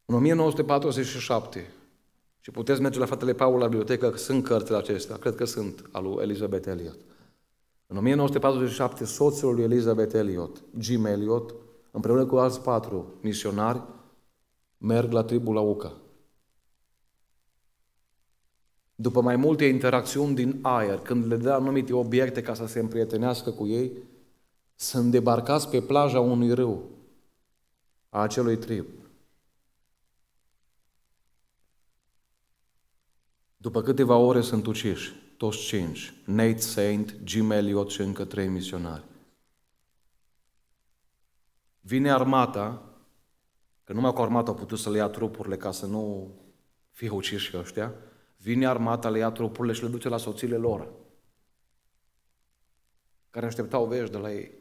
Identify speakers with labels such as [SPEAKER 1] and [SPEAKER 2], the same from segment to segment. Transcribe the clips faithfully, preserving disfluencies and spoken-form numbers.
[SPEAKER 1] În o mie nouă sute patruzeci și șapte, și puteți merge la fratele Paul la bibliotecă, că sunt cărțile acestea, cred că sunt, al lui Elizabeth Elliot. În o mie nouă sute patruzeci și șapte, soțul lui Elizabeth Elliot, Jim Elliot, împreună cu alți patru misionari, merg la tribul Auca. După mai multe interacțiuni din aer, când le dă anumite obiecte ca să se împrietenească cu ei, sunt debarcați pe plaja unui râu a acelui trib. După câteva ore sunt uciși, toți cinci, Nate Saint, Jim Elliot și încă trei misionari. Vine armata, că numai cu armata au putut să le ia trupurile ca să nu fie uciși ăștia, vine armata, le ia trupurile și le duce la soțiile lor, care așteptau vești de la ei.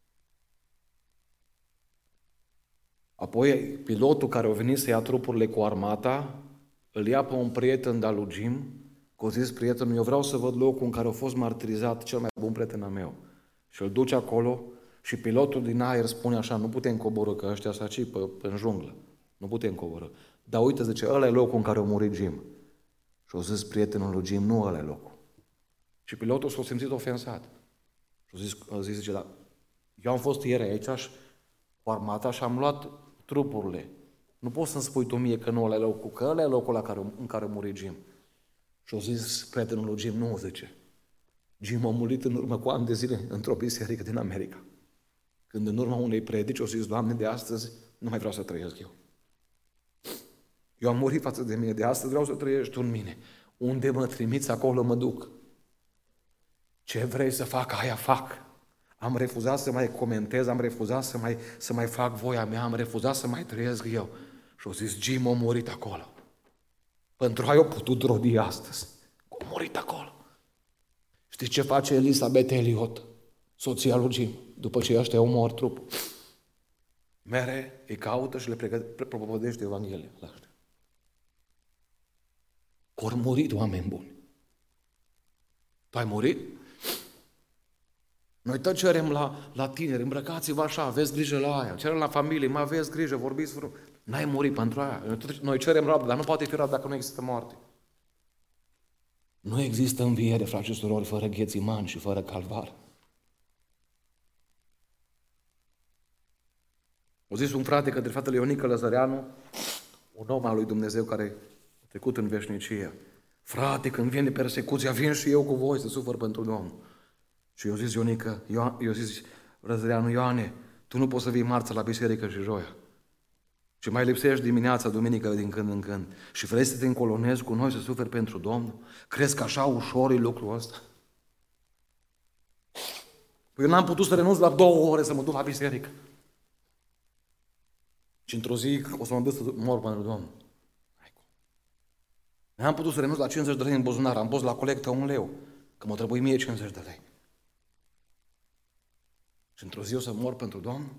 [SPEAKER 1] Apoi pilotul care a venit să ia trupurile cu armata, îl ia pe un prieten de-al lui Jim, că a zis prietenul, eu vreau să văd locul în care a fost martirizat cel mai bun prieten al meu. Și îl duce acolo și pilotul din aer spune așa, nu putem coborî, că ăștia s-a ci pe, pe în junglă. Nu putem coborî. Dar uite, zice, ăla e locul în care a murit Jim. Și a zis prietenul lui Jim, nu ăla e locul. Și pilotul s-a simțit ofensat. Și a zis, a zis zice, da, eu am fost ieri aici cu armata și am luat trupurile. Nu poți să-mi spui tu mie că nu ăla e locul, că ăla e locul la care, în care a murit Jim. Și a zis prietenul lui Jim, nu, zice. Jim a murit în urmă cu ani de zile într-o biserică din America. Când în urma unei predici a zis, Doamne, de astăzi nu mai vreau să trăiesc eu. Eu am murit față de mine, de astăzi vreau să trăiești tu în mine. Unde mă trimiți, acolo mă duc. Ce vrei să fac, aia fac. Am refuzat să mai comentez, am refuzat să mai, să mai fac voia mea, am refuzat să mai trăiesc eu. Și au zis, Jim a murit acolo. Pentru aia au putut rodi astăzi. A murit acolo. Știți ce face Elizabeth Elliot, soția lui Jim, după ce ăștia omor trupul? Mere, îi caută și le propovădește Evanghelia la ăștia. Că au murit oameni buni. Tu ai murit? Noi tot cerem la, la tineri, îmbrăcați-vă așa, aveți grijă la aia, cerem la familie, mai aveți grijă, vorbiți frumos. N-ai murit pentru aia. Noi cerem rabdă, dar nu poate fi rabdă dacă nu există moarte. Nu există înviere, frați și surori, fără Ghețiman și fără Calvar. O zis un frate către fratele Ionică Lăzăreanu, un om al lui Dumnezeu care a trecut în veșnicie. Frate, când vine persecuția, vin și eu cu voi să sufăr pentru Domnul. Și eu zis Ionică, eu zis Lăzăreanu, Ioane, tu nu poți să vii marță la biserică și joia. Și mai lipsești dimineața, duminică, din când în când. Și vrei să te încolonezi cu noi să suferi pentru Domnul? Crezi că așa ușor e lucrul ăsta? Păi eu n-am putut să renunț la două ore să mă duc la biserică. Și într-o zi o să mă duc să mor pentru Domnul. N-am putut să renunț la cincizeci de lei în buzunar, am pus la colectă un leu, că mă trebuie mie cincizeci de lei. Și într-o zi o să mor pentru Domnul?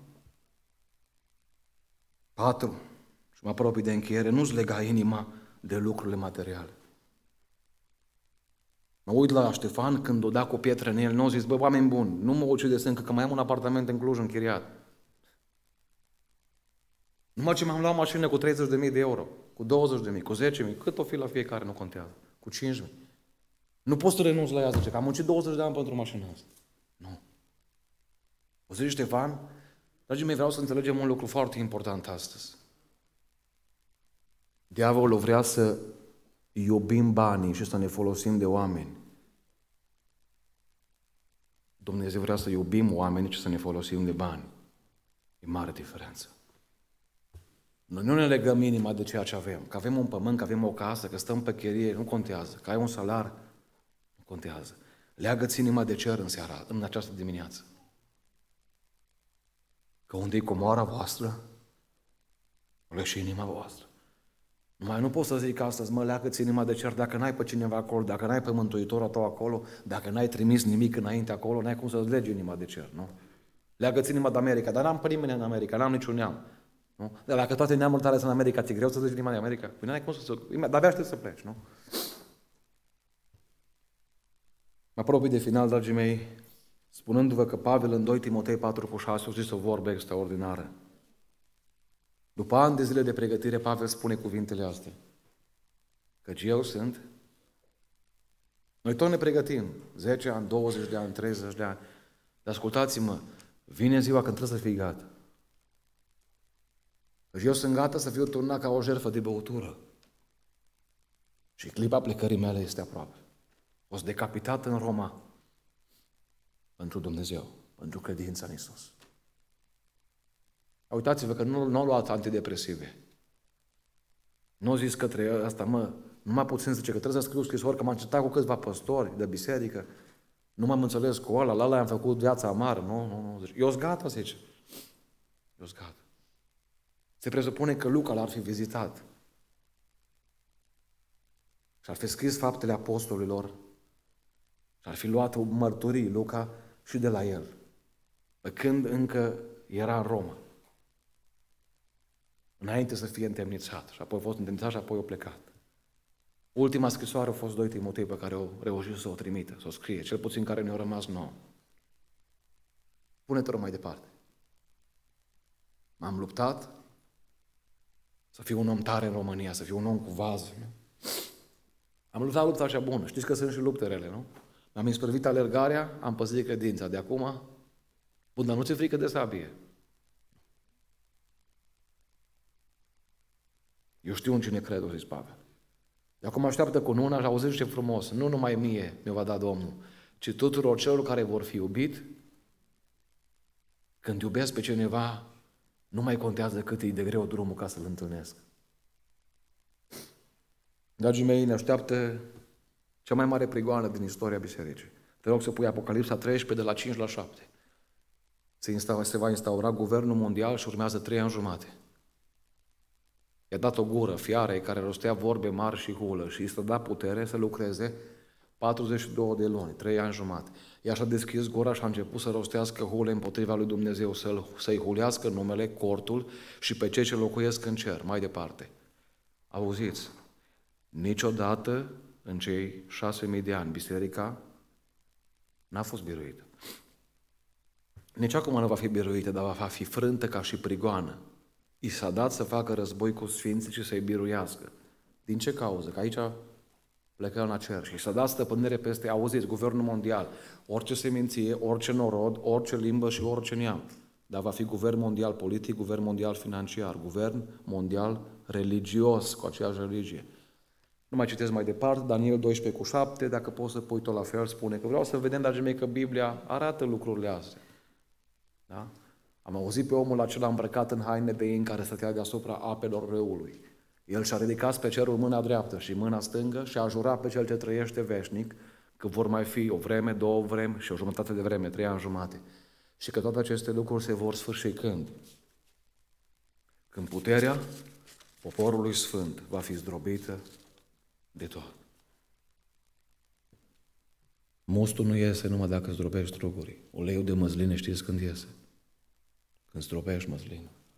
[SPEAKER 1] Patru, și mă apropii de încheiere, nu-ți lega inima de lucrurile materiale. Mă uit la Ștefan când o da cu pietre în el, nu au zis, bă, oameni buni, nu mă ucideți încă, că mai am un apartament în Cluj închiriat. Numai ce m-am luat mașină cu treizeci de mii de euro, cu douăzeci de mii, cu zece mii, cât o fi la fiecare, nu contează, cu cinci mii. Nu poți să renunți la ea, zice, că am muncit douăzeci de ani pentru mașina asta. Nu. O zice Ștefan, dragii mei, vreau să înțelegem un lucru foarte important astăzi. Diavolul vrea să iubim banii și să ne folosim de oameni. Dumnezeu vrea să iubim oamenii și să ne folosim de bani. E mare diferență. Noi nu ne legăm inima de ceea ce avem. Că avem un pământ, că avem o casă, că stăm pe chirie, nu contează. Că ai un salar, nu contează. Leagă-ți inima de cer în seara, în această dimineață. Că unde e comoara voastră, le și inima voastră. Numai nu pot să zic astăzi, mă, leagă-ți inima de cer, dacă n-ai pe cineva acolo, dacă n-ai pe Mântuitorul tău acolo, dacă n-ai trimis nimic înainte acolo, n-ai cum să-ți legi inima de cer, nu? Leagă-ți inima de America, dar n-am pe nimeni în America, n-am niciun neam. Nu? Dar dacă toate neamurile tale sunt în America, ți-e greu să legi inima de America? Păi n-ai cum să... De-abia aștept să pleci, nu? Mă apropii de final, dragii mei, spunându-vă că Pavel în doi Timotei patru cu șase a zis o vorbă extraordinară. După ani de zile de pregătire, Pavel spune cuvintele astea. Căci eu sunt. Noi tot ne pregătim. zece ani, douăzeci de ani, treizeci de ani. Dar ascultați-mă, vine ziua când trebuie să fii gata. Căci eu sunt gata să fiu turnat ca o jertfă de băutură. Și clipa plecării mele este aproape. O să decapitat în Roma pentru Dumnezeu, pentru credința în Iisus. Uitați-vă că nu, nu au luat antidepresive. Nu au zis către asta, mă, numai puțin zice că trebuie să scriu scrisori, că m-am certat cu câțiva păstori de biserică, nu m-am înțeles cu ăla, la ăla am făcut viața amară, nu, nu, nu. Zice, eu-s gata, zice. Eu-s gata. Se presupune că Luca l-ar fi vizitat. Și ar fi scris faptele apostolilor și ar fi luat mărturii Luca și de la el, pe când încă era în Roma. Înainte să fie întemnițat. Și apoi a fost întemnițat și apoi a plecat. Ultima scrisoare a fost doi Timotei pe care au reușit să o trimită, să o scrie, cel puțin care ne-au rămas nouă. Pune-te mai departe. M-am luptat să fiu un om tare în România, să fiu un om cu vază. Nu? Am luptat lupta așa bună. Știți că sunt și lupte rele, nu? Mi-am isprăvit alergarea, am păzit credința. De acum, bun, dar nu ți-e frică de sabie. Eu știu în cine cred, o zis Pavel. De acum așteaptă cu nuna și auziți ce frumos. Nu numai mie mi-o va da Domnul, ci tuturor celor care vor fi iubit. Când iubesc pe cineva, nu mai contează cât e de greu drumul ca să-l întâlnesc. Dragii mei, ne așteaptă cea mai mare prigoană din istoria bisericii. Te rog să pui Apocalipsa treisprezece, de la cinci la șapte. Se, insta, se va instaura guvernul mondial și urmează trei ani jumate. I-a dat o gură fiarei care rostea vorbe mari și hulă și i s-a dat putere să lucreze patruzeci și două de luni, trei ani jumate. Ea și-a deschis gura și a început să rostească hule împotriva lui Dumnezeu, să-l, să-i hulească numele, cortul și pe cei ce locuiesc în cer. Mai departe. Auziți, niciodată în cei șase mii de ani biserica n-a fost biruită. Nici acum nu va fi biruită, dar va fi frântă ca și prigoană. I s-a dat să facă război cu sfinții și să-i biruiască. Din ce cauză? Că aici plecă la cer și s-a dat stăpânire peste, auziți, guvernul mondial, orice seminție, orice norod, orice limbă și orice neam. Dar va fi guvern mondial politic, guvern mondial financiar, guvern mondial religios, cu aceeași religie. Nu mai citesc mai departe, Daniel doisprezece cu șapte, dacă poți să pui tot la fel, spune că vreau să vedem, dragii mei, că Biblia arată lucrurile astea. Da? Am auzit pe omul acela îmbrăcat în haine de in care stătea deasupra apelor râului. El și-a ridicat spre cerul mâna dreaptă și mâna stângă și a jurat pe cel ce trăiește veșnic că vor mai fi o vreme, două vreme și o jumătate de vreme, trei ani jumate. Și că toate aceste lucruri se vor sfârși când? Când puterea poporului sfânt va fi zdrobită de tot. Mustul nu iese numai dacă zdrobești strugurii. Uleiul de măsline știți când iese? Când zdrobești măslină.